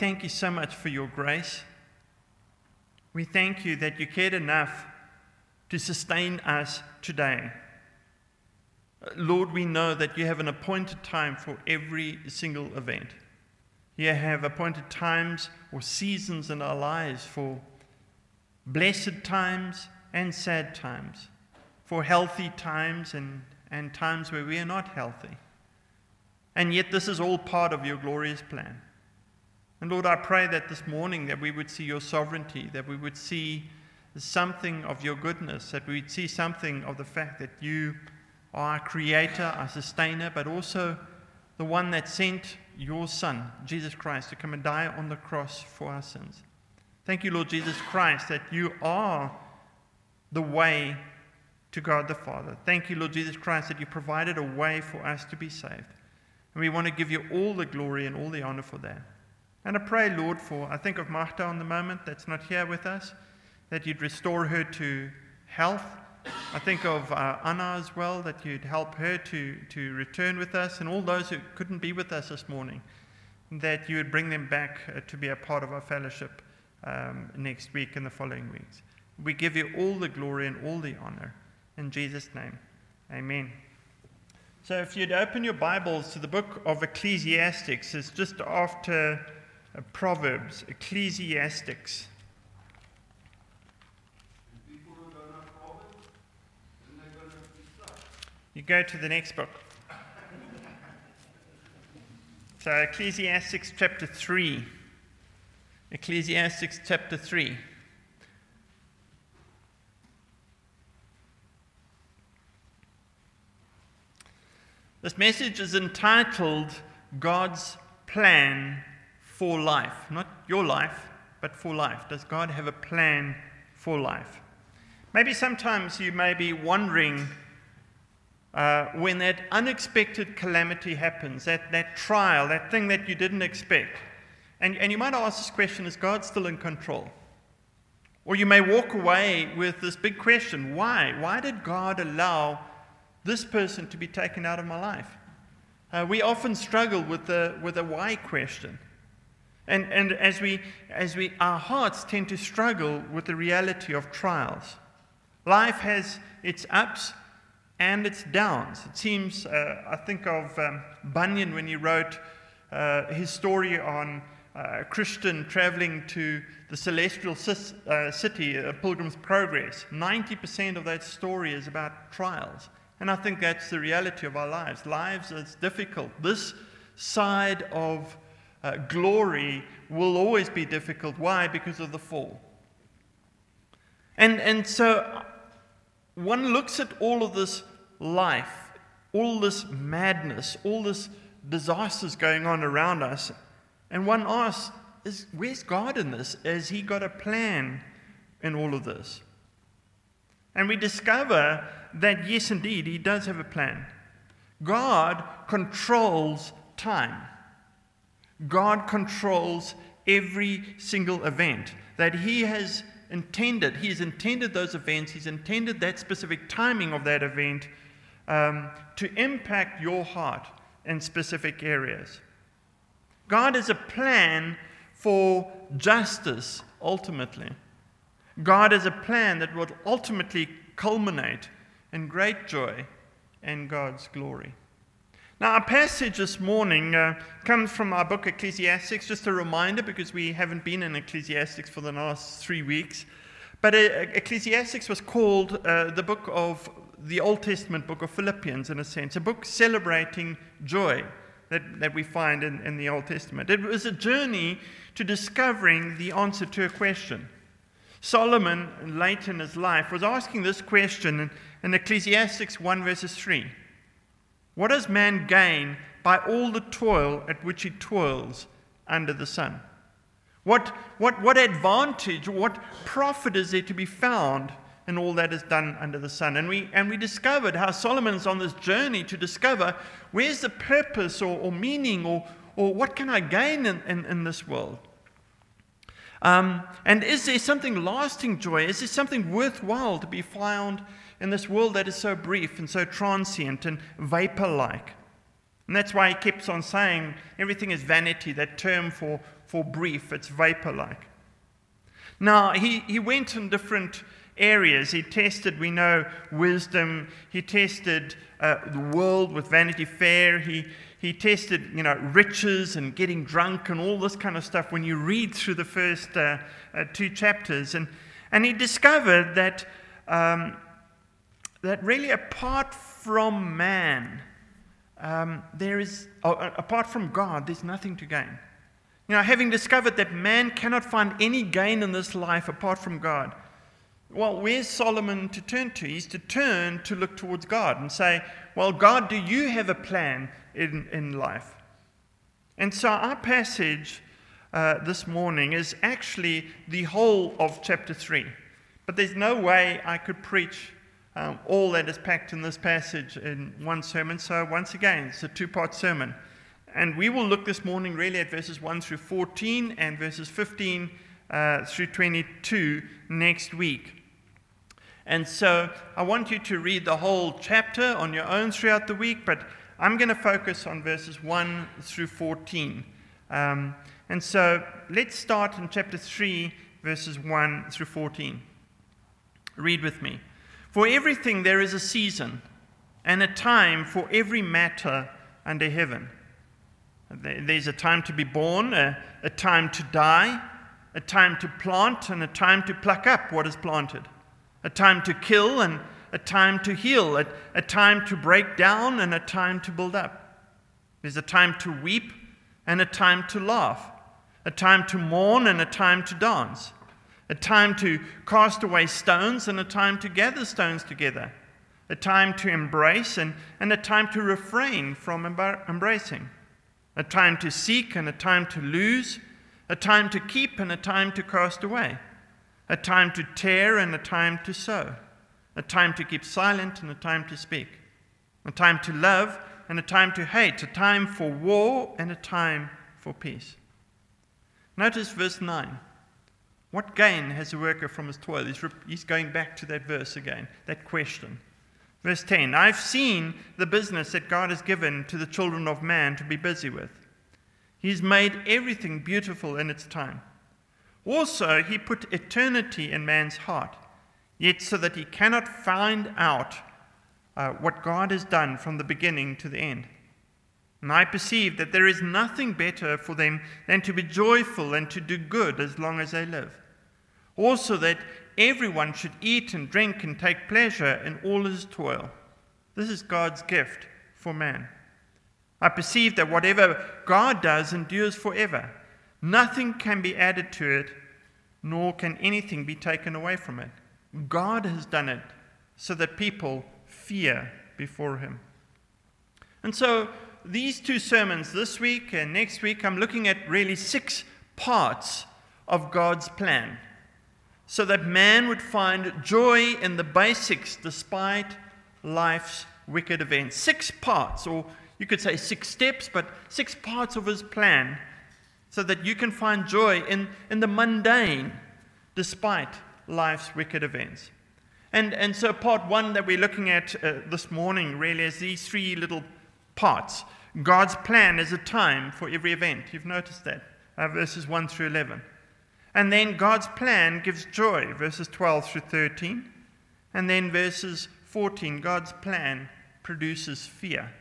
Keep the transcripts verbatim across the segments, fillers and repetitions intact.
thank you so much for your grace. We thank you that you cared enough to sustain us today. Lord, we know that you have an appointed time for every single event. You have appointed times or seasons in our lives for blessed times and sad times, for healthy times and, and times where we are not healthy. And yet this is all part of your glorious plan. And Lord, I pray that this morning that we would see your sovereignty, that we would see something of your goodness, that we would see something of the fact that you are our creator, our sustainer, but also the one that sent your Son, Jesus Christ, to come and die on the cross for our sins. Thank you, Lord Jesus Christ, that you are the way to God the Father. Thank you, Lord Jesus Christ, that you provided a way for us to be saved. And we want to give you all the glory and all the honor for that. And I pray, Lord, for, I think of Martha on the moment that's not here with us, that you'd restore her to health. I think of uh, Anna as well, that you'd help her to, to return with us, and all those who couldn't be with us this morning, that you would bring them back uh, to be a part of our fellowship um, next week and the following weeks. We give you all the glory and all the honor. In Jesus' name, amen. So if you'd open your Bibles to the book of Ecclesiastes, it's just after uh, Proverbs, Ecclesiastes. You go to the next book. So Ecclesiastes chapter three. Ecclesiastes chapter three. This message is entitled God's Plan for Life. Not your life, but for life. Does God have a plan for life? Maybe sometimes you may be wondering uh, when that unexpected calamity happens, that, that trial, that thing that you didn't expect. And, and you might ask this question, is God still in control? Or you may walk away with this big question, why? Why did God allow this person to be taken out of my life? Uh, we often struggle with the with a why question. And and as we as we our hearts tend to struggle with the reality of trials. Life has its ups and its downs. It seems, uh, I think of um, Bunyan when he wrote uh, his story on uh, a Christian traveling to the celestial cis, uh, city, uh, Pilgrim's Progress. ninety percent of that story is about trials. And I think that's the reality of our lives. Lives is difficult. This side of uh, glory will always be difficult. Why? Because of the fall. And, and so one looks at all of this life, all this madness, all this disasters going on around us, and one asks, is, where's God in this? Has he got a plan in all of this? And we discover that, yes, indeed, he does have a plan. God controls time. God controls every single event that he has intended. He has intended those events. He's intended that specific timing of that event um, to impact your heart in specific areas. God has a plan for justice, ultimately. God has a plan that will ultimately culminate in great joy and God's glory. Now, our passage this morning uh, comes from our book Ecclesiastes. Just a reminder, because we haven't been in Ecclesiastes for the last three weeks. But uh, Ecclesiastes was called uh, the book of the Old Testament book of Philippians, in a sense, a book celebrating joy that, that we find in, in the Old Testament. It was a journey to discovering the answer to a question. Solomon, late in his life, was asking this question in, in Ecclesiastes one verses three. What does man gain by all the toil at which he toils under the sun? What, what, what advantage, what profit is there to be found in all that is done under the sun? And we, and we discovered how Solomon's on this journey to discover where's the purpose or, or meaning or, or what can I gain in, in, in this world? Um, and is there something lasting joy? Is there something worthwhile to be found in this world that is so brief and so transient and vapor-like? And that's why he keeps on saying everything is vanity, that term for, for brief, it's vapor-like. Now, he, he went in different areas. He tested, we know, wisdom. He tested uh, the world with Vanity Fair. He, he tested, you know, riches and getting drunk and all this kind of stuff when you read through the first uh, uh, two chapters. And, and he discovered that, um, that really apart from man, um, there is, uh, apart from God, there's nothing to gain. You know, having discovered that man cannot find any gain in this life apart from God, well, where's Solomon to turn to? He's to turn to look towards God and say, well, God, do you have a plan in, in life? And so our passage uh, this morning is actually the whole of chapter three. But there's no way I could preach um, all that is packed in this passage in one sermon. So once again, it's a two-part sermon. And we will look this morning really at verses one through fourteen and verses fifteen uh, through twenty-two next week. And so I want you to read the whole chapter on your own throughout the week, but I'm going to focus on verses one through fourteen. Um, and so let's start in chapter three, verses one through fourteen. Read with me. For everything there is a season, and a time for every matter under heaven. There's a time to be born, a, a time to die, a time to plant, and a time to pluck up what is planted, a time to kill, and a time to heal, a, a time to break down, and a time to build up. There's a time to weep, and a time to laugh, a time to mourn, and a time to dance, a time to cast away stones, and a time to gather stones together, a time to embrace, and, and a time to refrain from embar- embracing. A time to seek and a time to lose, a time to keep and a time to cast away, a time to tear and a time to sow, a time to keep silent and a time to speak, a time to love and a time to hate, a time for war and a time for peace. Notice verse nine. What gain has a worker from his toil? He's, rep- he's going back to that verse again, that question. Verse ten, I've seen the business that God has given to the children of man to be busy with. He's made everything beautiful in its time. Also, he put eternity in man's heart, yet so that he cannot find out uh, what God has done from the beginning to the end. And I perceive that there is nothing better for them than to be joyful and to do good as long as they live. Also that everyone should eat and drink and take pleasure in all his toil. This is God's gift for man. I perceive that whatever God does endures forever. Nothing can be added to it, nor can anything be taken away from it. God has done it so that people fear before him. And so these two sermons this week and next week, I'm looking at really six parts of God's plan, so that man would find joy in the basics despite life's wicked events. Six parts, or you could say six steps, but six parts of his plan, so that you can find joy in, in the mundane despite life's wicked events. And, and so part one that we're looking at uh, this morning really is these three little parts. God's plan is a time for every event. You've noticed that, uh, verses one through eleven. And then God's plan gives joy, verses twelve through thirteen. And then verses fourteen, God's plan produces fear.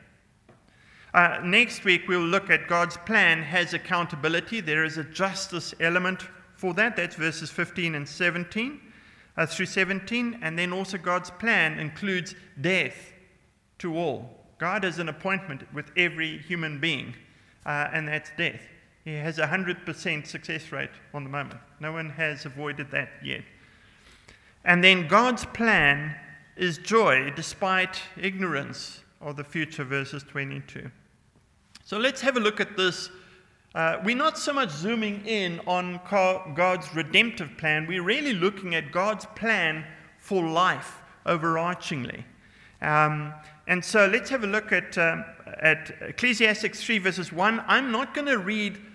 Uh, next week, we'll look at God's plan has accountability. There is a justice element for that. That's verses fifteen and seventeen uh, through seventeen. And then also God's plan includes death to all. God has an appointment with every human being, uh, and that's death. He has a one hundred percent success rate on the moment. No one has avoided that yet. And then God's plan is joy despite ignorance of the future, verses twenty-two. So let's have a look at this. Uh, we're not so much zooming in on God's redemptive plan. We're really looking at God's plan for life overarchingly. Um, and so let's have a look at, um, at Ecclesiastes three, verses one. I'm not going to read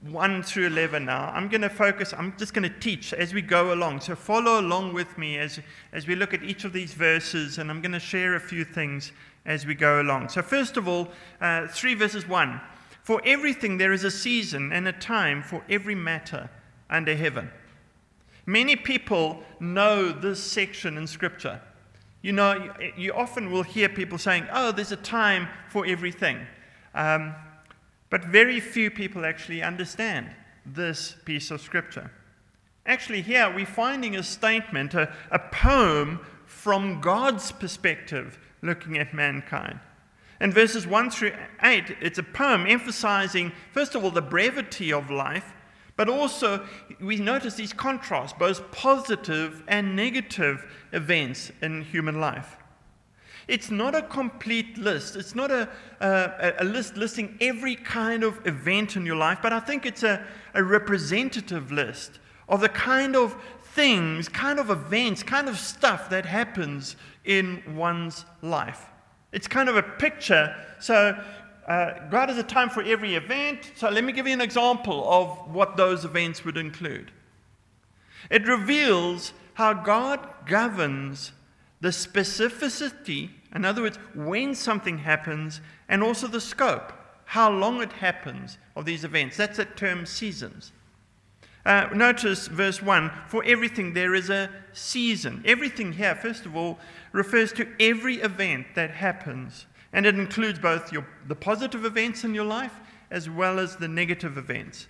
one through eleven now. I'm going to focus, I'm just going to teach as we go along. So follow along with me as, as we look at each of these verses, and I'm going to share a few things as we go along. So first of all, uh, three verses one. For everything there is a season and a time for every matter under heaven. Many people know this section in Scripture. You know, you often will hear people saying, oh, there's a time for everything. Um, but very few people actually understand this piece of Scripture. Actually, here we're finding a statement, a, a poem from God's perspective looking at mankind. In verses one through eight, it's a poem emphasizing, first of all, the brevity of life, but also we notice these contrasts, both positive and negative events in human life. It's not a complete list. It's not a, a, a list listing every kind of event in your life, but I think it's a, a representative list of the kind of things, kind of events, kind of stuff that happens in one's life. It's kind of a picture. So uh, God has a time for every event. So let me give you an example of what those events would include. It reveals how God governs the specificity, in other words, when something happens, and also the scope, how long it happens of these events. That's the term seasons. Uh, notice verse one, for everything there is a season. Everything here, first of all, refers to every event that happens. And it includes both your, the positive events in your life as well as the negative events.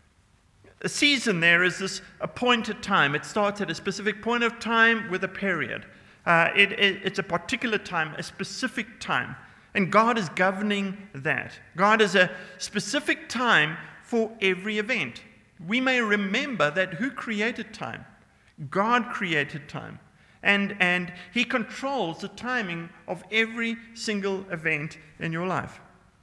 A season there is this appointed time. It starts at a specific point of time with a period. Uh, it, it, it's a particular time, a specific time. And God is governing that. God has a specific time for every event. We may remember that who created time? God created time. And, and He controls the timing of every single event in your life.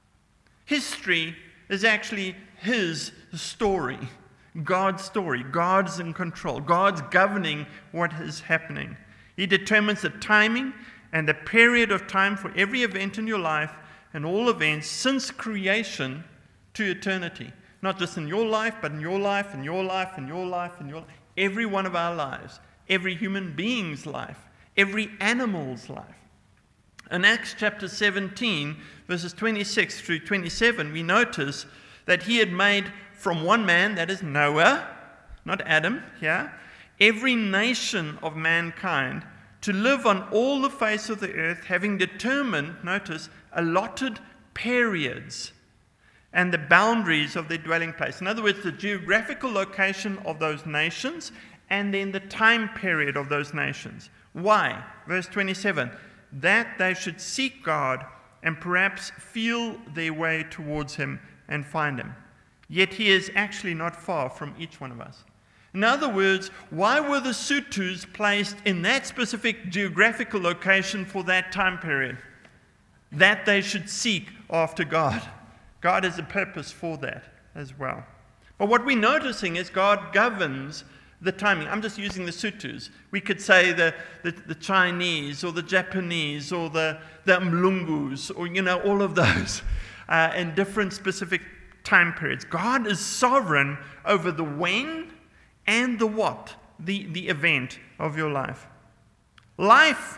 History is actually His story. God's story. God's in control. God's governing what is happening. He determines the timing and the period of time for every event in your life and all events since creation to eternity. Not just in your life, but in your life, and your life, and your life, and your life. Every one of our lives. Every human being's life. Every animal's life. In Acts chapter seventeen, verses twenty-six through twenty-seven, we notice that He had made from one man, that is Noah, not Adam, here, every nation of mankind to live on all the face of the earth, having determined, notice, allotted periods and the boundaries of their dwelling place. In other words, the geographical location of those nations and then the time period of those nations. Why? Verse twenty-seven, that they should seek God and perhaps feel their way towards Him and find Him. Yet He is actually not far from each one of us. In other words, why were the Sutus placed in that specific geographical location for that time period? That they should seek after God. God has a purpose for that as well. But what we're noticing is God governs the timing. I'm just using the Sutus. We could say the, the, the Chinese or the Japanese or the, the Mlungus or, you know, all of those uh, in different specific time periods. God is sovereign over the when and the what, the, the event of your life. Life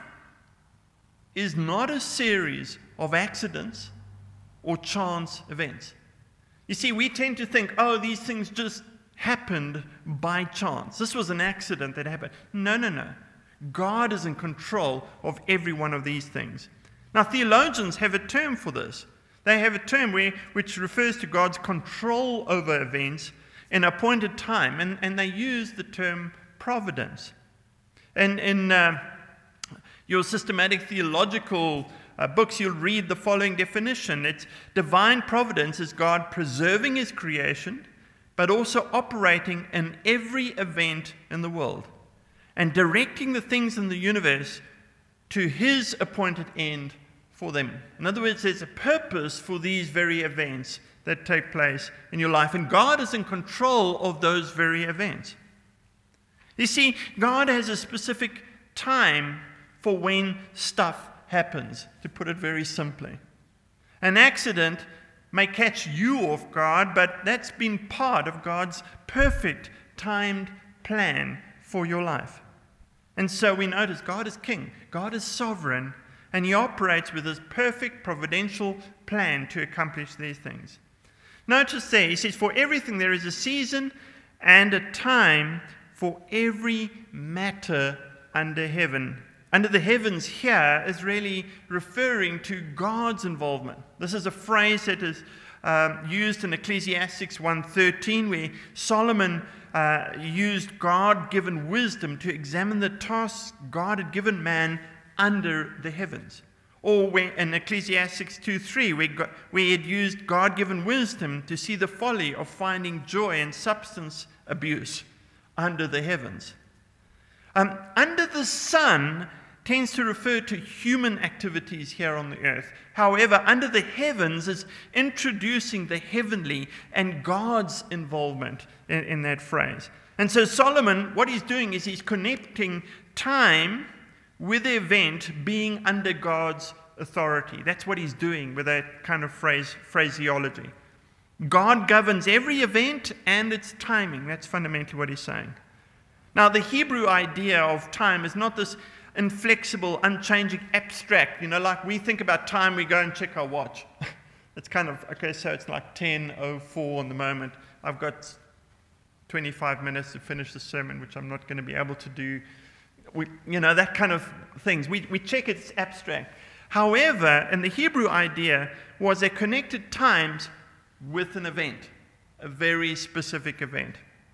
is not a series of accidents or chance events. You see, we tend to think, oh, these things just happened by chance. This was an accident that happened. No, no, no. God is in control of every one of these things. Now, theologians have a term for this. They have a term where, which refers to God's control over events in appointed time, and, and they use the term providence. And in uh, your systematic theological uh, books, you'll read the following definition. It's divine providence is God preserving His creation, but also operating in every event in the world and directing the things in the universe to His appointed end for them. In other words, there's a purpose for these very events that take place in your life, and God is in control of those very events. You see, God has a specific time for when stuff happens, to put it very simply. An accident may catch you off guard, but that's been part of God's perfect timed plan for your life. And so we notice God is king, God is sovereign, and he operates with his perfect providential plan to accomplish these things. Notice there, he says, for everything there is a season and a time for every matter under heaven. Under the heavens here is really referring to God's involvement. This is a phrase that is um, used in Ecclesiastes one thirteen, where Solomon uh, used God-given wisdom to examine the tasks God had given man under the heavens. Or where in Ecclesiastes two three, where, God, where he had used God-given wisdom to see the folly of finding joy in substance abuse under the heavens. Um, under the sun tends to refer to human activities here on the earth. However, under the heavens is introducing the heavenly and God's involvement in, in that phrase. And so Solomon, what he's doing is he's connecting time with the event being under God's authority. That's what he's doing with that kind of phrase, phraseology. God governs every event and its timing. That's fundamentally what he's saying. Now, the Hebrew idea of time is not this inflexible, unchanging, abstract. You know, like we think about time, we go and check our watch. It's kind of, okay, so it's like ten oh four in the moment. I've got twenty-five minutes to finish the sermon, which I'm not going to be able to do. We, you know, that kind of things. We, we check it's abstract. However, in the Hebrew idea was a connected times with an event, a very specific event.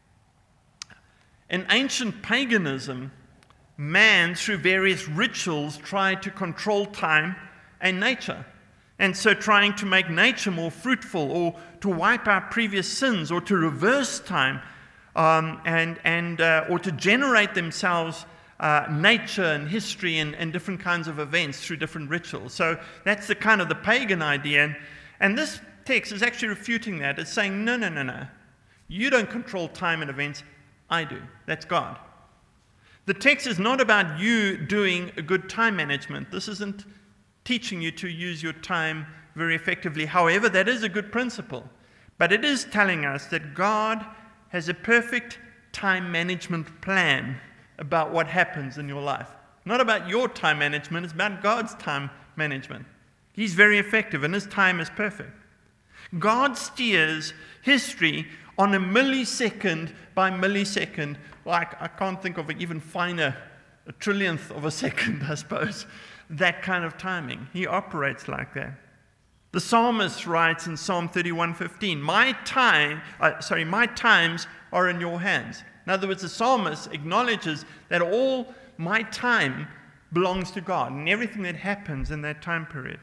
In ancient paganism, man, through various rituals, tried to control time and nature. And so trying to make nature more fruitful, or to wipe out previous sins, or to reverse time, um, and, and, uh, or to generate themselves uh, nature and history and, and different kinds of events through different rituals. So that's the kind of the pagan idea. And, and this text is actually refuting that. It's saying, no, no, no, no. You don't control time and events. I do. That's God. The text is not about you doing a good time management. This isn't teaching you to use your time very effectively. However, that is a good principle. But it is telling us that God has a perfect time management plan about what happens in your life. Not about your time management, it's about God's time management. He's very effective and his time is perfect. God steers history on a millisecond by millisecond, like I can't think of an even finer, a trillionth of a second, I suppose, that kind of timing. He operates like that. The psalmist writes in Psalm thirty-one fifteen, my time, uh, sorry, my times are in your hands. In other words, the psalmist acknowledges that all my time belongs to God and everything that happens in that time period.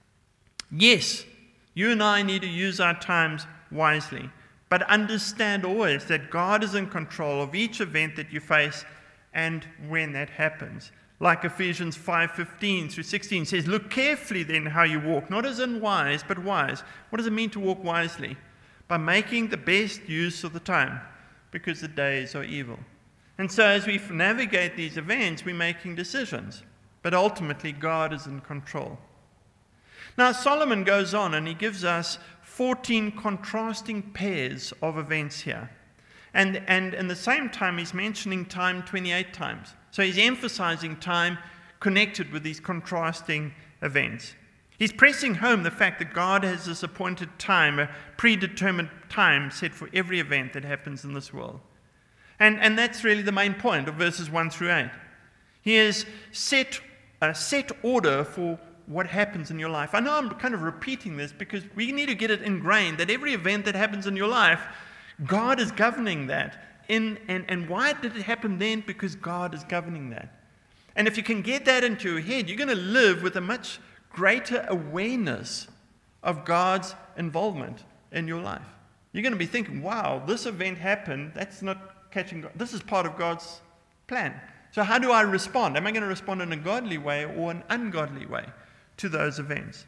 Yes, you and I need to use our times wisely, but understand always that God is in control of each event that you face and when that happens. Like Ephesians five fifteen through sixteen says, look carefully then how you walk, not as unwise, but wise. What does it mean to walk wisely? By making the best use of the time, because the days are evil. And so as we navigate these events, we're making decisions, but ultimately God is in control. Now Solomon goes on and he gives us fourteen contrasting pairs of events here. And, and in the same time, he's mentioning time twenty-eight times. So he's emphasizing time connected with these contrasting events. He's pressing home the fact that God has this appointed time, a predetermined time set for every event that happens in this world. And, and that's really the main point of verses one through eight. He has set a set order for what happens in your life. I know I'm kind of repeating this because we need to get it ingrained that every event that happens in your life, God is governing that. In, and, and why did it happen then? Because God is governing that. And if you can get that into your head, you're going to live with a much greater awareness of God's involvement in your life. You're going to be thinking, wow, this event happened. That's not catching God. This is part of God's plan. So how do I respond? Am I going to respond in a godly way or an ungodly way to those events?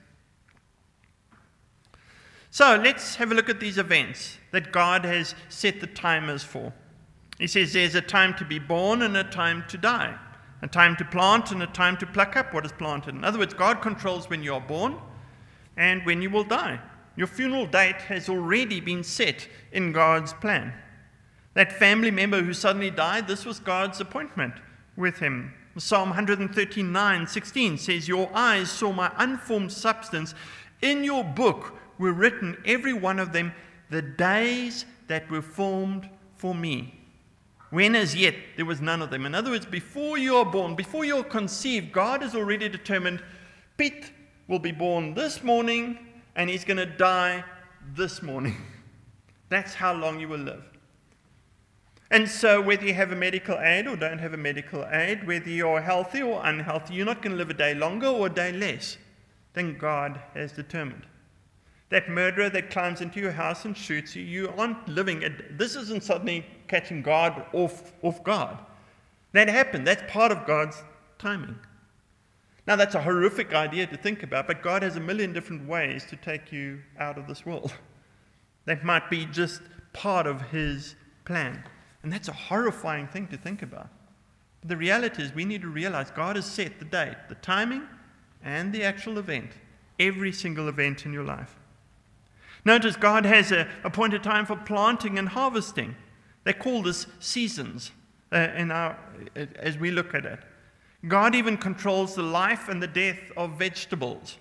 So let's have a look at these events that God has set the timers for. He says there's a time to be born and a time to die, a time to plant and a time to pluck up what is planted. In other words, God controls when you are born and when you will die. Your funeral date has already been set in God's plan. That family member who suddenly died, this was God's appointment with him. Psalm one thirty-nine sixteen says, "Your eyes saw my unformed substance. In your book were written, every one of them, the days that were formed for me, when as yet there was none of them." In other words, before you are born, before you're conceived, God has already determined Pete will be born this morning and he's going to die this morning. That's how long you will live. And so whether you have a medical aid or don't have a medical aid, whether you're healthy or unhealthy, you're not going to live a day longer or a day less than God has determined. That murderer that climbs into your house and shoots you, you aren't living. A, this isn't suddenly catching God off, off guard. That happened. That's part of God's timing. Now, that's a horrific idea to think about, but God has a million different ways to take you out of this world. That might be just part of his plan. And that's a horrifying thing to think about. But the reality is we need to realize God has set the date, the timing, and the actual event. Every single event in your life. Notice God has a appointed time for planting and harvesting. They call this seasons uh, in our, as we look at it. God even controls the life and the death of vegetables.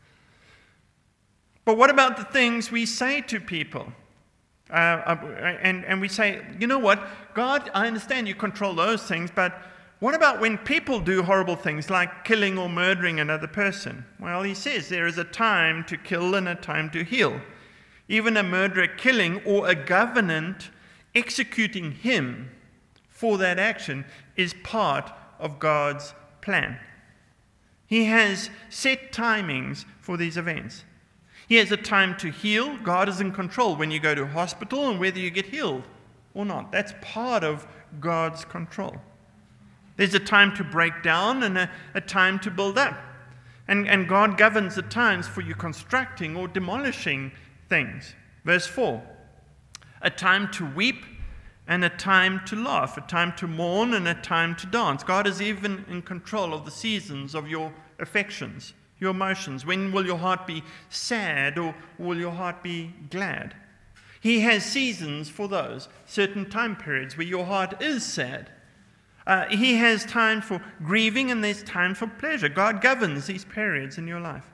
But what about the things we say to people? Uh, and, and we say, you know what, God, I understand you control those things, but what about when people do horrible things like killing or murdering another person? Well, he says there is a time to kill and a time to heal. Even a murderer killing or a government executing him for that action is part of God's plan. He has set timings for these events. He has a time to heal. God is in control when you go to hospital and whether you get healed or not. That's part of God's control. There's a time to break down and a, a time to build up. And, and God governs the times for you constructing or demolishing things. Verse four, a time to weep and a time to laugh, a time to mourn and a time to dance. God is even in control of the seasons of your affections, your emotions. When will your heart be sad or will your heart be glad? He has seasons for those, certain time periods where your heart is sad. Uh, he has time for grieving and there's time for pleasure. God governs these periods in your life.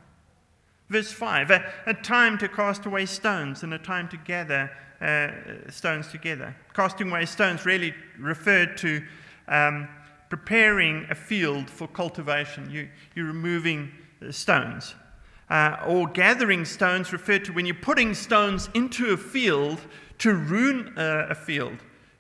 Verse five, a, a time to cast away stones and a time to gather uh, stones together. Casting away stones really referred to um, preparing a field for cultivation. You, you're removing stones. Uh, or gathering stones referred to when you're putting stones into a field to ruin uh, a field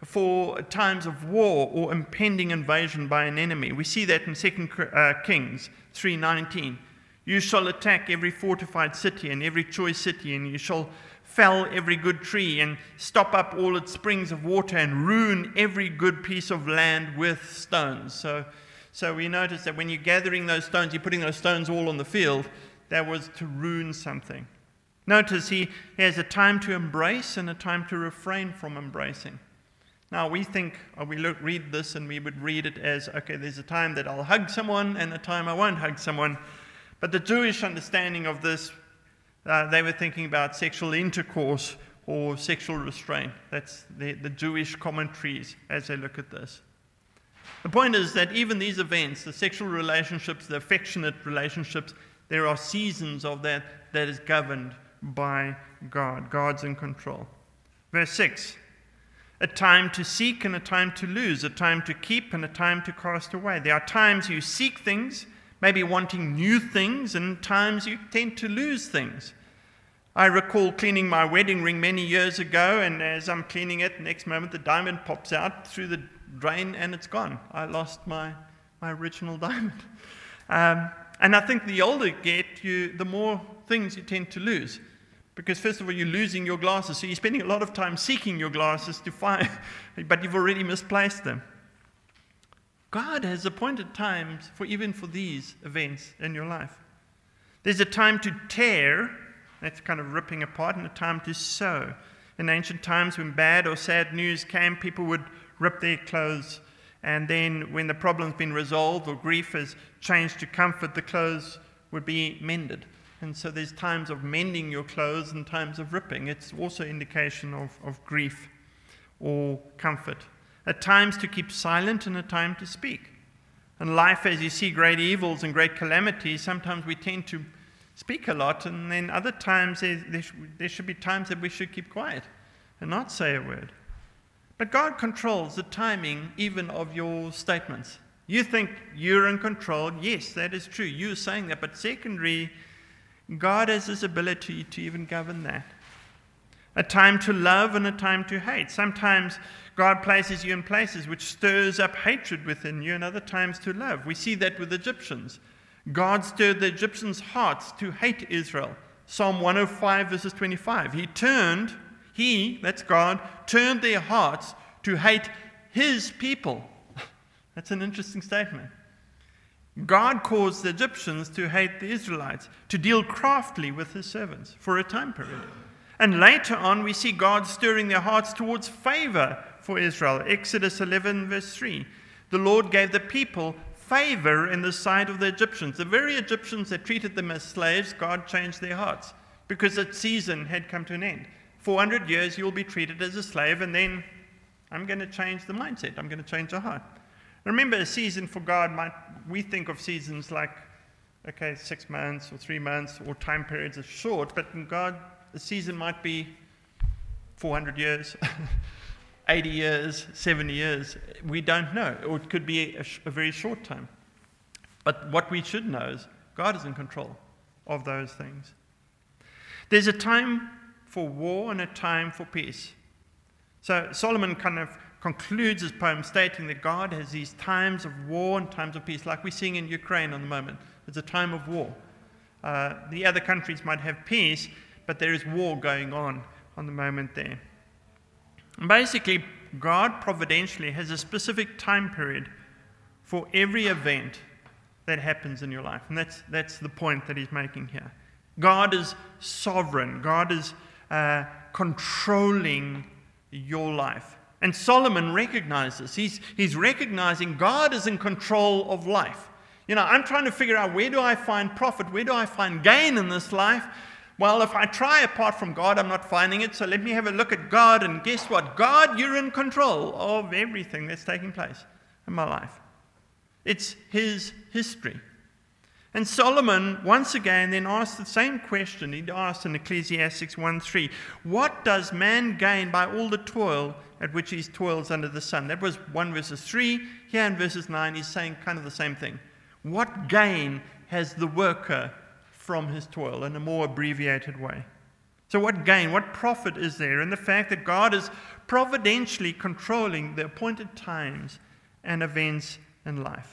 for times of war or impending invasion by an enemy. We see that in Second Kings three nineteen. You shall attack every fortified city and every choice city, and you shall fell every good tree and stop up all its springs of water and ruin every good piece of land with stones. So, so we notice that when you're gathering those stones, you're putting those stones all on the field. That was to ruin something. Notice he has a time to embrace and a time to refrain from embracing. Now, we think, or we look, read this and we would read it as, okay, there's a time that I'll hug someone and a time I won't hug someone. But the Jewish understanding of this, uh, they were thinking about sexual intercourse or sexual restraint. That's the, the Jewish commentaries as they look at this. The point is that even these events, the sexual relationships, the affectionate relationships, there are seasons of that that is governed by God. God's in control. Verse six. A time to seek and a time to lose, a time to keep and a time to cast away. There are times you seek things, maybe wanting new things, and times you tend to lose things. I recall cleaning my wedding ring many years ago, and as I'm cleaning it, next moment the diamond pops out through the drain and it's gone. I lost my, my original diamond. Um, and I think the older you get, you, the more things you tend to lose. Because first of all, you're losing your glasses, so you're spending a lot of time seeking your glasses to find, but you've already misplaced them. God has appointed times for even for these events in your life. There's a time to tear, that's kind of ripping apart, and a time to sew. In ancient times, when bad or sad news came, people would rip their clothes, and then when the problem's been resolved or grief has changed to comfort, the clothes would be mended. And so there's times of mending your clothes and times of ripping. It's also indication of, of grief or comfort. At times to keep silent and a time to speak. In life, as you see great evils and great calamities, sometimes we tend to speak a lot, and then other times there, there, sh- there should be times that we should keep quiet and not say a word. But God controls the timing even of your statements. You think you're in control. Yes, that is true. You're saying that. But secondary, God has this ability to even govern that. A time to love and a time to hate. Sometimes God places you in places which stirs up hatred within you, and other times to love. We see that with Egyptians. God stirred the Egyptians' hearts to hate Israel. Psalm one oh five, verses twenty-five. He turned, he, that's God, turned their hearts to hate his people. That's an interesting statement. God caused the Egyptians to hate the Israelites, to deal craftily with his servants for a time period. And later on, we see God stirring their hearts towards favor for Israel. Exodus eleven, verse three. The Lord gave the people favor in the sight of the Egyptians. The very Egyptians that treated them as slaves, God changed their hearts because that season had come to an end. four hundred years, you'll be treated as a slave, and then I'm going to change the mindset. I'm going to change the heart. Remember, a season for God, might we think of seasons like, okay, six months or three months or time periods are short, but in God, a season might be four hundred years, eighty years, seventy years. We don't know. Or it could be a, sh- a very short time. But what we should know is God is in control of those things. There's a time for war and a time for peace. So Solomon kind of concludes his poem stating that God has these times of war and times of peace, like we're seeing in Ukraine at the moment. It's a time of war. Uh, the other countries might have peace, but there is war going on on the moment there. And basically, God providentially has a specific time period for every event that happens in your life. And that's, that's the point that he's making here. God is sovereign. God is uh, controlling your life. And Solomon recognizes, he's, he's recognizing God is in control of life. You know, I'm trying to figure out, where do I find profit? Where do I find gain in this life? Well, if I try apart from God, I'm not finding it. So let me have a look at God. And guess what? God, you're in control of everything that's taking place in my life. It's his history. And Solomon, once again, then asked the same question he asked in Ecclesiastes one three. What does man gain by all the toil at which he toils under the sun? That was one verses three. Here in verses nine, he's saying kind of the same thing. What gain has the worker from his toil, in a more abbreviated way? So what gain, what profit is there in the fact that God is providentially controlling the appointed times and events in life?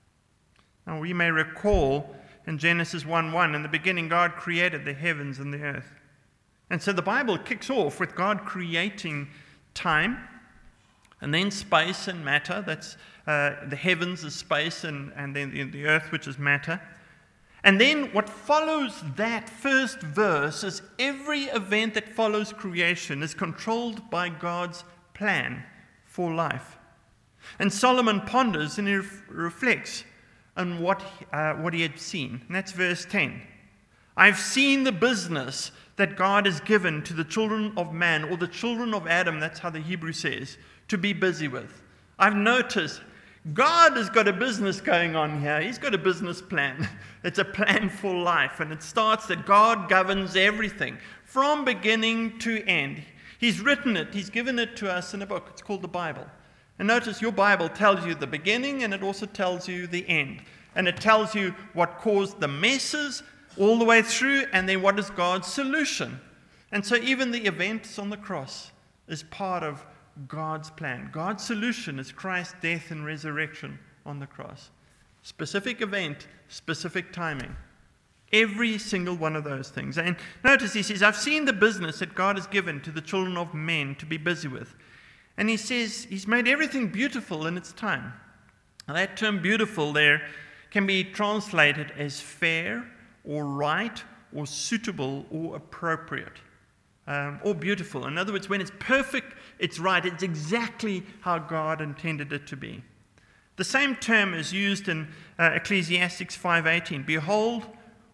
Now, we may recall in Genesis one one, in the beginning, God created the heavens and the earth. And so the Bible kicks off with God creating time, and then space and matter. That's uh, the heavens is space, and, and then the, the earth, which is matter. And then what follows that first verse is every event that follows creation is controlled by God's plan for life. And Solomon ponders and he ref- reflects on what, uh, what he had seen. And that's verse ten. I've seen the business that God has given to the children of man, or the children of Adam, that's how the Hebrew says, to be busy with. I've noticed God has got a business going on here. He's got a business plan. It's a plan for life. And it starts that God governs everything from beginning to end. He's written it. He's given it to us in a book. It's called the Bible. And notice your Bible tells you the beginning, and it also tells you the end. And it tells you what caused the messes all the way through, and then what is God's solution. And so even the events on the cross is part of God's plan. God's solution is Christ's death and resurrection on the cross. Specific event, specific timing. Every single one of those things. And notice he says, I've seen the business that God has given to the children of men to be busy with. And he says he's made everything beautiful in its time. Now that term beautiful there can be translated as fair or right or suitable or appropriate. Um, or beautiful. In other words, when it's perfect, it's right. It's exactly how God intended it to be. The same term is used in uh, Ecclesiastes five eighteen. Behold,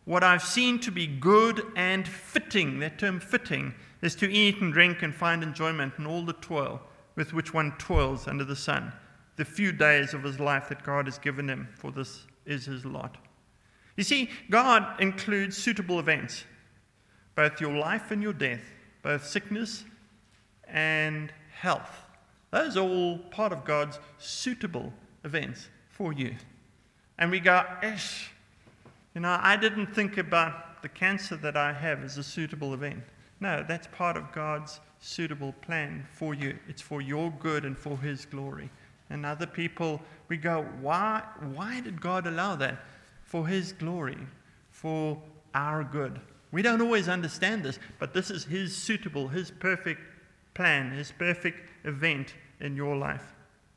what I've seen to be good and fitting, that term fitting, is to eat and drink and find enjoyment in all the toil with which one toils under the sun, the few days of his life that God has given him, for this is his lot. You see, God includes suitable events, both your life and your death, both sickness and health. Those are all part of God's suitable events for you. And we go, ish, you know, I didn't think about the cancer that I have as a suitable event. No, that's part of God's suitable plan for you. It's for your good and for his glory. And other people, we go, why, why did God allow that? For his glory, for our good. We don't always understand this, but this is his suitable, his perfect plan, his perfect event in your life.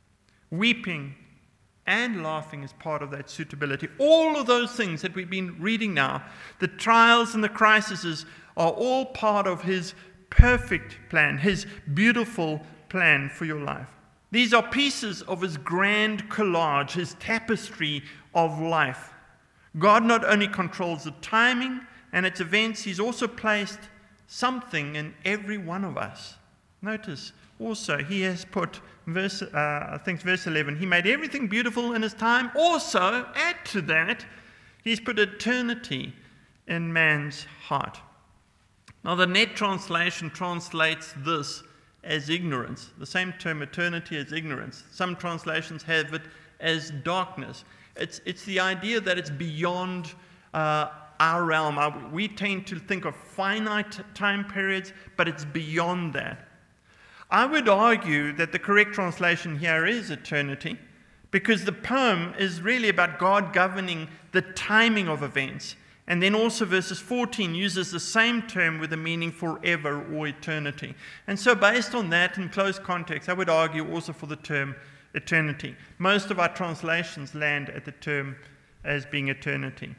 Weeping and laughing is part of that suitability. All of those things that we've been reading now, the trials and the crises, are all part of his perfect plan, his beautiful plan for your life. These are pieces of his grand collage, his tapestry of life. God not only controls the timing and its events, he's also placed something in every one of us. Notice also, he has put, verse, uh, I think verse eleven, he made everything beautiful in his time. Also, add to that, he's put eternity in man's heart. Now, the Net translation translates this as ignorance. The same term, eternity, as ignorance. Some translations have it as darkness. It's, it's the idea that it's beyond uh, our realm. We tend to think of finite time periods, but it's beyond that. I would argue that the correct translation here is eternity, because the poem is really about God governing the timing of events. And then also verses fourteen uses the same term with the meaning forever or eternity. And so based on that, in close context, I would argue also for the term eternity. Most of our translations land at the term as being eternity.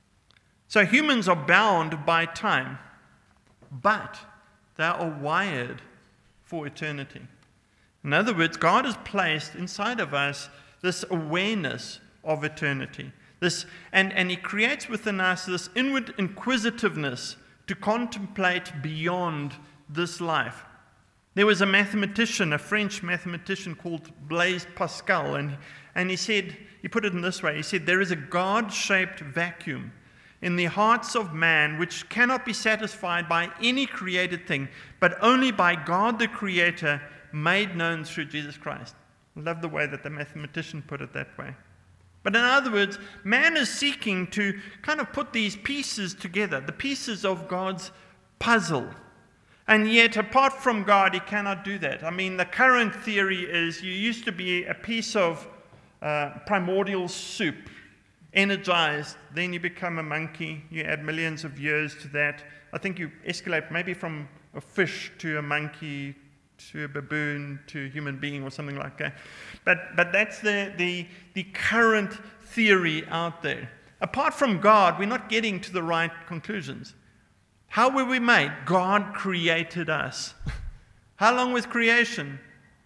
So humans are bound by time, but they are wired for eternity. In other words, God has placed inside of us this awareness of eternity. This, and, and he creates within us this inward inquisitiveness to contemplate beyond this life. There was a mathematician, a French mathematician called Blaise Pascal, and, and he said, he put it in this way, he said, there is a God-shaped vacuum in the hearts of man which cannot be satisfied by any created thing, but only by God the Creator made known through Jesus Christ. I love the way that the mathematician put it that way. But in other words, man is seeking to kind of put these pieces together, the pieces of God's puzzle. And yet, apart from God, he cannot do that. I mean, the current theory is you used to be a piece of uh, primordial soup, energized, then you become a monkey, you add millions of years to that. I think you escalate maybe from a fish to a monkey to a baboon to a human being or something like that. But but that's the, the, the current theory out there. Apart from God, we're not getting to the right conclusions. How were we made? God created us. How long was creation?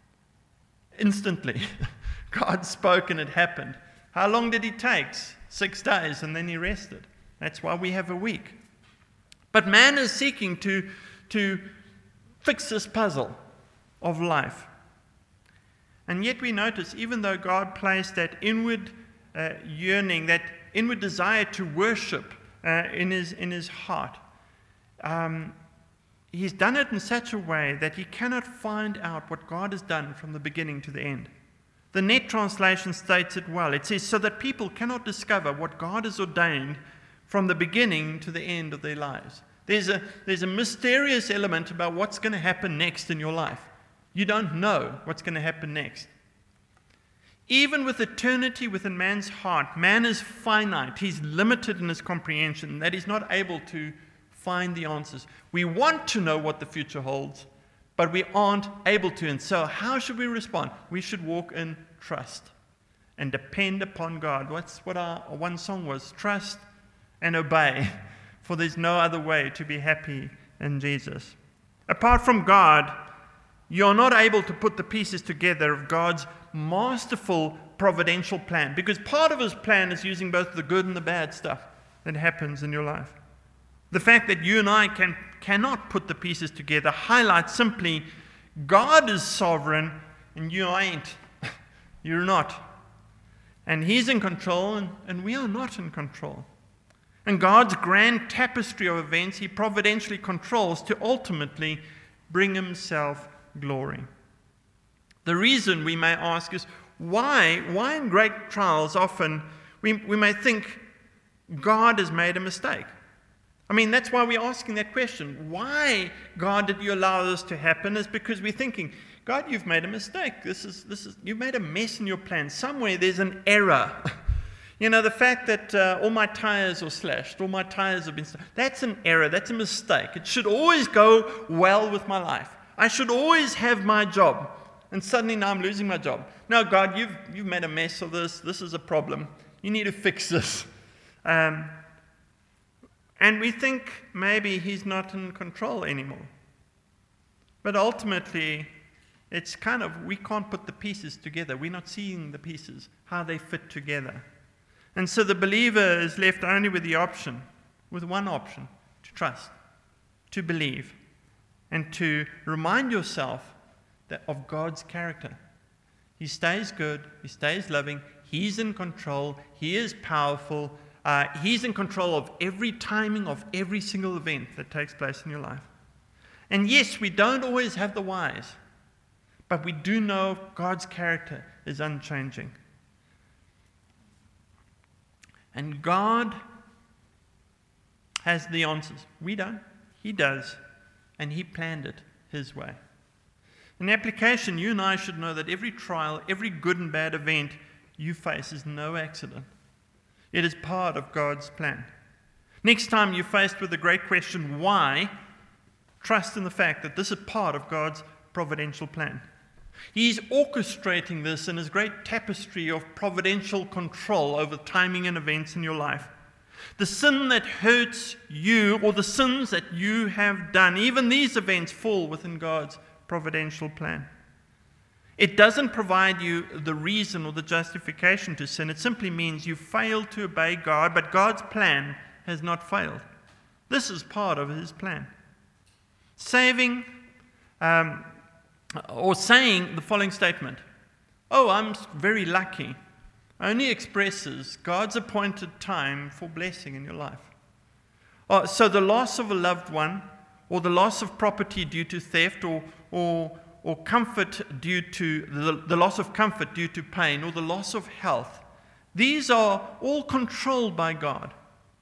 Instantly. God spoke and it happened. How long did he take? Six days, and then he rested. That's why we have a week. But man is seeking to, to fix this puzzle of life. And yet we notice, even though God placed that inward uh, yearning, that inward desire to worship uh, in his in his heart, um, he's done it in such a way that he cannot find out what God has done from the beginning to the end. The Net translation states it well. It says, so that people cannot discover what God has ordained from the beginning to the end of their lives. There's a, there's a mysterious element about what's going to happen next in your life. You don't know what's going to happen next. Even with eternity within man's heart, man is finite. He's limited in his comprehension, that he's not able to find the answers. We want to know what the future holds, but we aren't able to. And so how should we respond? We should walk in trust and depend upon God. That's what our one song was, trust and obey, for there's no other way to be happy in Jesus. Apart from God, you're not able to put the pieces together of God's masterful providential plan, because part of his plan is using both the good and the bad stuff. that happens in your life. The fact that you and I can, cannot put the pieces together highlights simply God is sovereign and you ain't. You're not. And He's in control and, and we are not in control. And God's grand tapestry of events He providentially controls to ultimately bring Himself glory. The reason we may ask is why, why in great trials often we, we may think God has made a mistake. I mean, that's why we're asking that question. Why, God, did you allow this to happen? Is because we're thinking, God, you've made a mistake. This is, this is, you've made a mess in your plan. Somewhere there's an error. You know, the fact that uh, all my tires are slashed, all my tires have been slashed, that's an error, that's a mistake. It should always go well with my life. I should always have my job. And suddenly now I'm losing my job. No, God, you've, you've made a mess of this. This is a problem. You need to fix this. Um, and we think maybe He's not in control anymore. But ultimately, it's kind of, we can't put the pieces together. We're not seeing the pieces, how they fit together. And so the believer is left only with the option, with one option, to trust, to believe, and to remind yourself that of God's character. He stays good, He stays loving, He's in control, He is powerful, uh, He's in control of every timing of every single event that takes place in your life. And yes, we don't always have the whys, but we do know God's character is unchanging. And God has the answers. We don't. He does. And He planned it His way. In application, you and I should know that every trial, every good and bad event you face is no accident. It is part of God's plan. Next time you're faced with the great question, why? Trust in the fact that this is part of God's providential plan. He's orchestrating this in His great tapestry of providential control over timing and events in your life. The sin that hurts you, or the sins that you have done, even these events fall within God's providential plan. It doesn't provide you the reason or the justification to sin. It simply means you failed to obey God, but God's plan has not failed. This is part of His plan. Saving, um, or saying the following statement, "Oh, I'm very lucky," only expresses God's appointed time for blessing in your life. Oh, so the loss of a loved one, or the loss of property due to theft, or or or comfort due to the, the loss of comfort due to pain, or the loss of health, these are all controlled by God.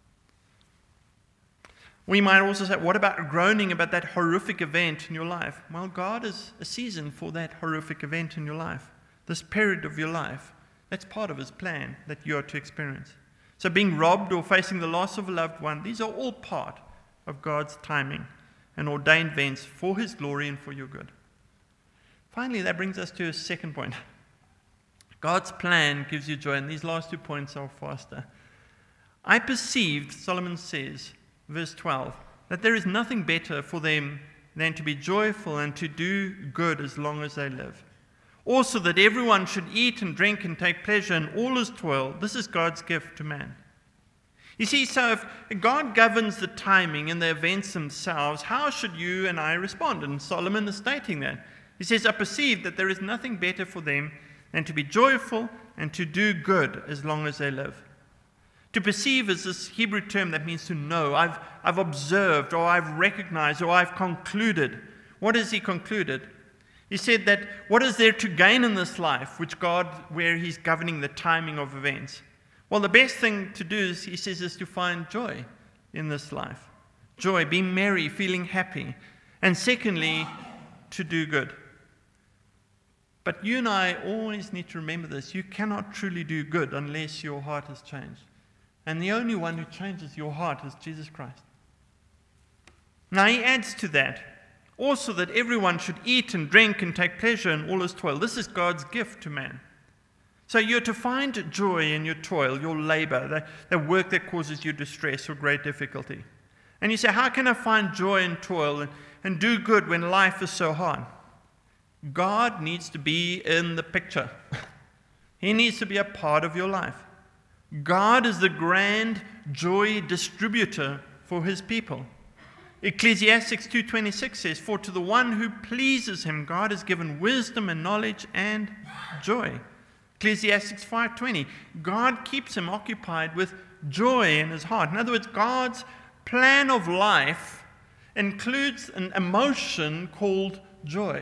We might also say, what about groaning about that horrific event in your life? Well, God is a season for that horrific event in your life. This period of your life, that's part of His plan that you are to experience. So being robbed or facing the loss of a loved one, these are all part of God's timing and ordained events for His glory and for your good. Finally, that brings us to a second point. God's plan gives you joy, and these last two points are faster. I perceived, Solomon says, verse twelve, that there is nothing better for them than to be joyful and to do good as long as they live. Also that everyone should eat and drink and take pleasure in all his toil. This is God's gift to man. You see, so if God governs the timing and the events themselves, how should you and I respond? And Solomon is stating that. He says, I perceive that there is nothing better for them than to be joyful and to do good as long as they live. To perceive is this Hebrew term that means to know. I've, I've observed, or I've recognized, or I've concluded. What has he concluded? He said that what is there to gain in this life, which God, where He's governing the timing of events? Well, the best thing to do, is, he says, is to find joy in this life. Joy, being merry, feeling happy. And secondly, to do good. But you and I always need to remember this. You cannot truly do good unless your heart has changed. And the only one who changes your heart is Jesus Christ. Now he adds to that, also that everyone should eat and drink and take pleasure in all his toil. This is God's gift to man. So you're to find joy in your toil, your labor, the, the work that causes you distress or great difficulty. And you say, how can I find joy in toil and, and do good when life is so hard? God needs to be in the picture. He needs to be a part of your life. God is the grand joy distributor for his people. Ecclesiastes two twenty-six says, "For to the one who pleases him, God has given wisdom and knowledge and joy." Ecclesiastes five twenty, God keeps him occupied with joy in his heart. In other words, God's plan of life includes an emotion called joy.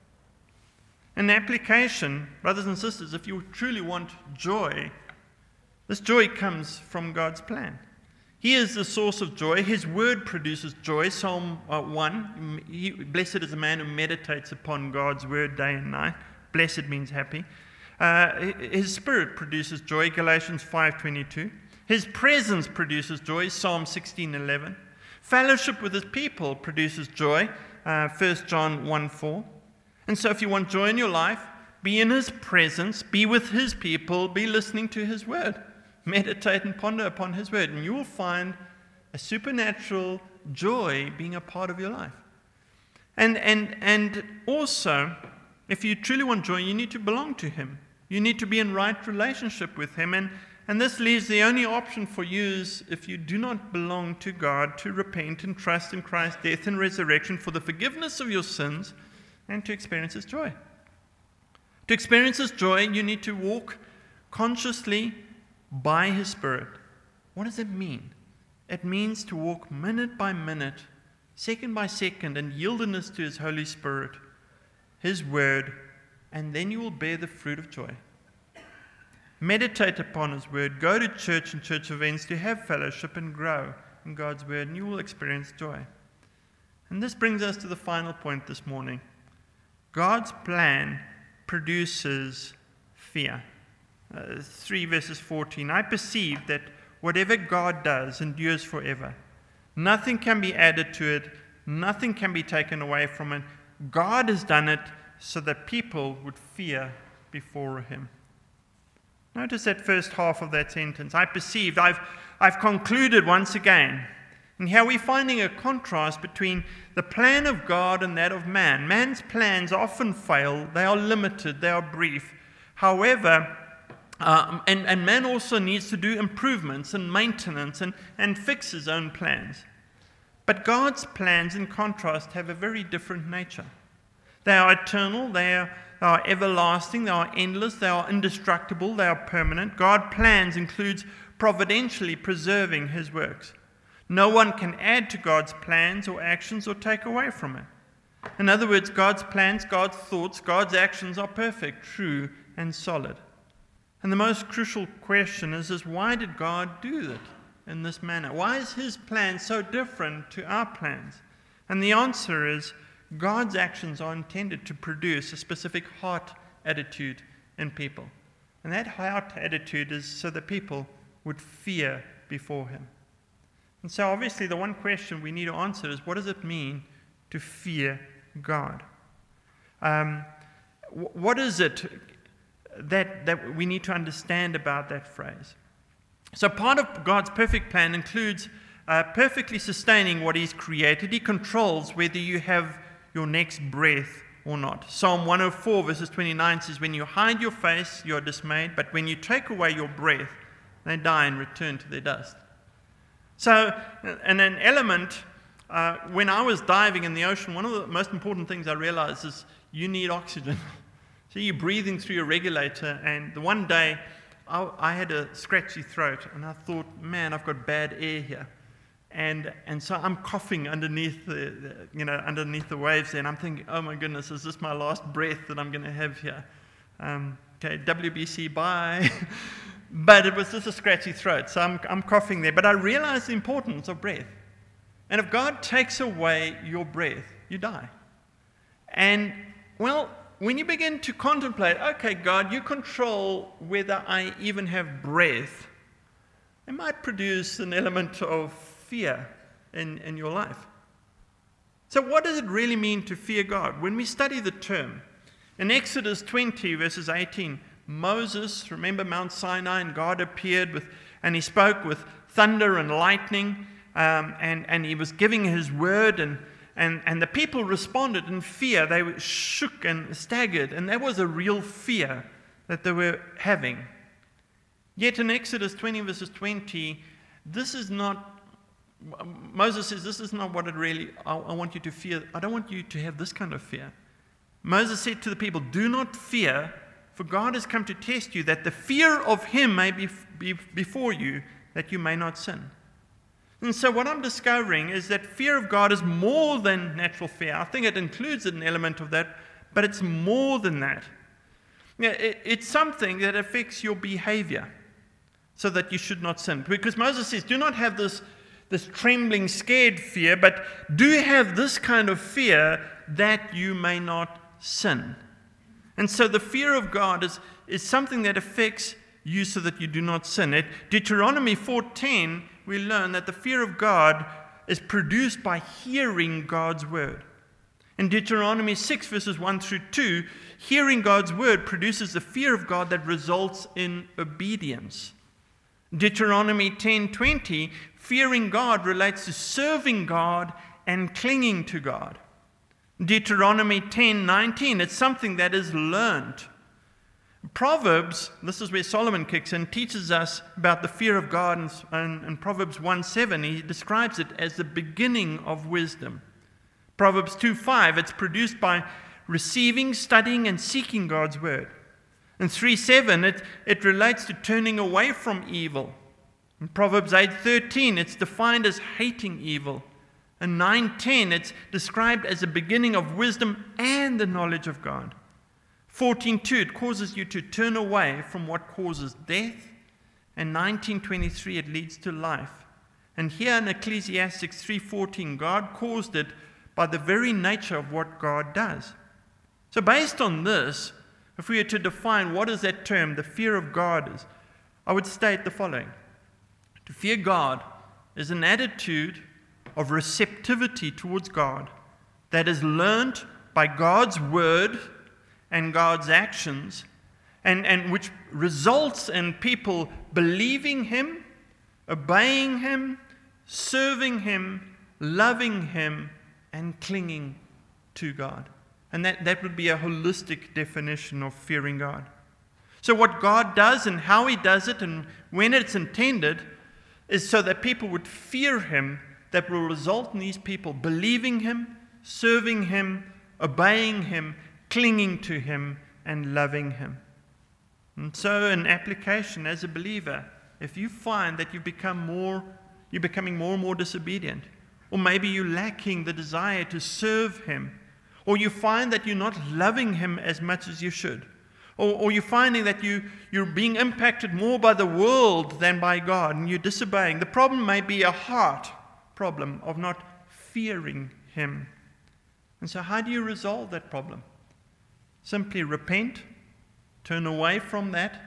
In application, brothers and sisters, if you truly want joy, this joy comes from God's plan. He is the source of joy. His word produces joy. Psalm uh, one, he, blessed is the man who meditates upon God's word day and night. Blessed means happy. Uh, his spirit produces joy, Galatians five twenty-two. His presence produces joy, Psalm sixteen eleven. Fellowship with his people produces joy, uh, First John one four. And so if you want joy in your life, be in his presence, be with his people, be listening to his word. Meditate and ponder upon his word, and you will find a supernatural joy being a part of your life. And, and, and also, if you truly want joy, you need to belong to him. You need to be in right relationship with him. And, and this leaves the only option for you is, if you do not belong to God, to repent and trust in Christ's death and resurrection for the forgiveness of your sins and to experience his joy. To experience his joy, you need to walk consciously by his Spirit. What does it mean? It means to walk minute by minute, second by second, in yieldedness to his Holy Spirit, his word, and then you will bear the fruit of joy. Meditate upon his word. Go to church and church events to have fellowship and grow in God's word, and you will experience joy. And this brings us to the final point this morning. God's plan produces fear. Uh, three verses fourteen. I perceive that whatever God does endures forever. Nothing can be added to it. Nothing can be taken away from it. God has done it so that people would fear before him. Notice that first half of that sentence. I perceived. I've, I've concluded once again. And here we're finding a contrast between the plan of God and that of man. Man's plans often fail. They are limited. They are brief. However, Um, and, and man also needs to do improvements and maintenance and, and fix his own plans. But God's plans, in contrast, have a very different nature. They are eternal, they are, they are everlasting, they are endless, they are indestructible, they are permanent. God's plans includes providentially preserving his works. No one can add to God's plans or actions or take away from it. In other words, God's plans, God's thoughts, God's actions are perfect, true, and solid. And the most crucial question is, is why did God do it in this manner? Why is his plan so different to our plans? And the answer is, God's actions are intended to produce a specific heart attitude in people. And that heart attitude is so that people would fear before him. And so obviously the one question we need to answer is, what does it mean to fear God? Um, what is it That, that we need to understand about that phrase? So part of God's perfect plan includes uh, perfectly sustaining what he's created. He controls whether you have your next breath or not. Psalm one oh four verses twenty-nine says, when you hide your face, you are dismayed, but when you take away your breath, they die and return to their dust. So, and an element, uh, when I was diving in the ocean, one of the most important things I realized is you need oxygen. So you're breathing through your regulator, and the one day I, I had a scratchy throat, and I thought, man, I've got bad air here, and and so I'm coughing underneath the, the you know underneath the waves there, and I'm thinking, oh my goodness, is this my last breath that I'm going to have here? Um, okay, W B C, bye. But it was just a scratchy throat, so I'm I'm coughing there. But I realized the importance of breath, and if God takes away your breath, you die. And well, when you begin to contemplate, okay, God, you control whether I even have breath, it might produce an element of fear in, in your life. So what does it really mean to fear God? When we study the term, in Exodus twenty, verses eighteen, Moses, remember Mount Sinai, and God appeared with, and he spoke with thunder and lightning, um, and, and he was giving his word, and And, and the people responded in fear. They were shook and staggered. And that was a real fear that they were having. Yet in Exodus twenty, verses twenty, this is not, Moses says, this is not what it really, I, I want you to fear. I don't want you to have this kind of fear. Moses said to the people, do not fear, for God has come to test you, that the fear of him may be, be before you, that you may not sin. And so what I'm discovering is that fear of God is more than natural fear. I think it includes an element of that, but it's more than that. Yeah, it, it's something that affects your behavior so that you should not sin. Because Moses says, do not have this, this trembling, scared fear, but do have this kind of fear that you may not sin. And so the fear of God is, is something that affects you so that you do not sin. At Deuteronomy four ten, we learn that the fear of God is produced by hearing God's word. In Deuteronomy six, verses one through two, hearing God's word produces the fear of God that results in obedience. Deuteronomy ten twenty, fearing God relates to serving God and clinging to God. Deuteronomy ten nineteen, it's something that is learned. Proverbs, this is where Solomon kicks in, teaches us about the fear of God. In, in Proverbs one seven, he describes it as the beginning of wisdom. Proverbs two five, it's produced by receiving, studying, and seeking God's word. In three seven, it, it relates to turning away from evil. In Proverbs eight thirteen, it's defined as hating evil. In nine ten, it's described as the beginning of wisdom and the knowledge of God. fourteen two, it causes you to turn away from what causes death. And nineteen twenty-three, it leads to life. And here in Ecclesiastes three fourteen, God caused it by the very nature of what God does. So based on this, if we were to define what is that term, the fear of God is, I would state the following. To fear God is an attitude of receptivity towards God that is learned by God's word and God's actions, and, and which results in people believing him, obeying him, serving him, loving him, and clinging to God. And that, that would be a holistic definition of fearing God. So what God does and how he does it and when it's intended is so that people would fear him, that will result in these people believing him, serving him, obeying him, clinging to him, and loving him. And so in application as a believer, if you find that you become more, you're becoming more and more disobedient, or maybe you're lacking the desire to serve him, or you find that you're not loving him as much as you should, or, or you're finding that you, you're being impacted more by the world than by God, and you're disobeying. The problem may be a heart problem of not fearing him. And so how do you resolve that problem? Simply repent, turn away from that,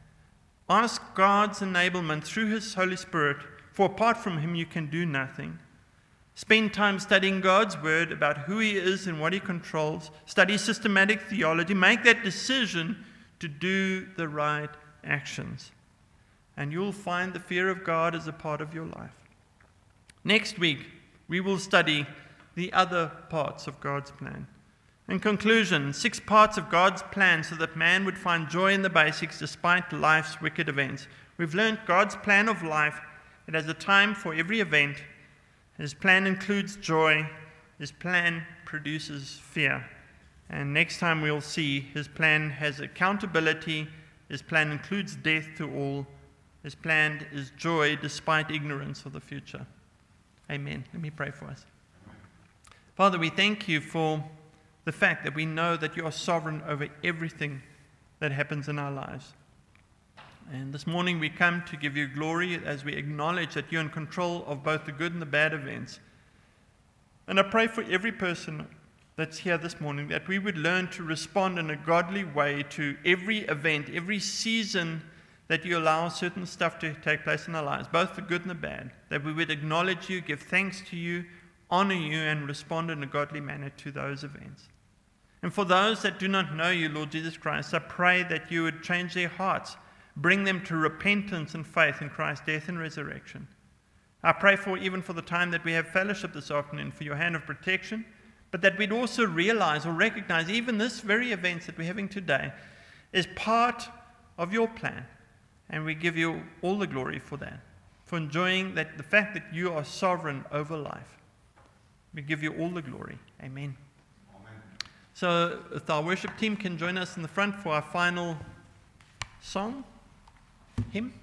ask God's enablement through his Holy Spirit, for apart from him you can do nothing. Spend time studying God's word about who he is and what he controls. Study systematic theology. Make that decision to do the right actions. And you'll find the fear of God as a part of your life. Next week, we will study the other parts of God's plan. In conclusion, six parts of God's plan so that man would find joy in the basics despite life's wicked events. We've learned God's plan of life. It has a time for every event. His plan includes joy. His plan produces fear. And next time we'll see his plan has accountability. His plan includes death to all. His plan is joy despite ignorance of the future. Amen. Let me pray for us. Father, we thank you for the fact that we know that you are sovereign over everything that happens in our lives. And this morning we come to give you glory as we acknowledge that you're in control of both the good and the bad events. And I pray for every person that's here this morning that we would learn to respond in a godly way to every event, every season that you allow certain stuff to take place in our lives, both the good and the bad, that we would acknowledge you, give thanks to you, honor you, and respond in a godly manner to those events. And for those that do not know you, Lord Jesus Christ, I pray that you would change their hearts, bring them to repentance and faith in Christ's death and resurrection. I pray for even for the time that we have fellowship this afternoon, for your hand of protection, but that we'd also realize or recognize even this very event that we're having today is part of your plan. And we give you all the glory for that, for enjoying that, the fact that you are sovereign over life. We give you all the glory. Amen. Amen. So if our worship team can join us in the front for our final song, hymn.